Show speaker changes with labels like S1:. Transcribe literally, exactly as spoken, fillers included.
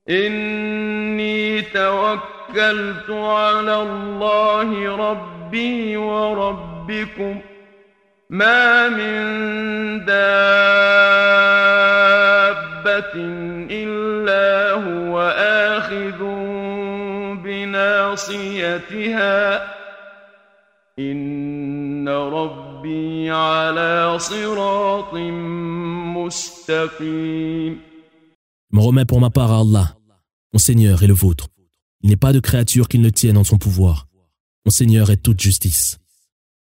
S1: إني توكلت على الله ربي وربكم ما من دابة إلا هو آخذ بناصيتها إن ربي على صراط مستقيم.
S2: Je me remets pour ma part à Allah, mon Seigneur et le vôtre. Il n'est pas de créature qu'il ne tienne en son pouvoir. Mon Seigneur est toute justice.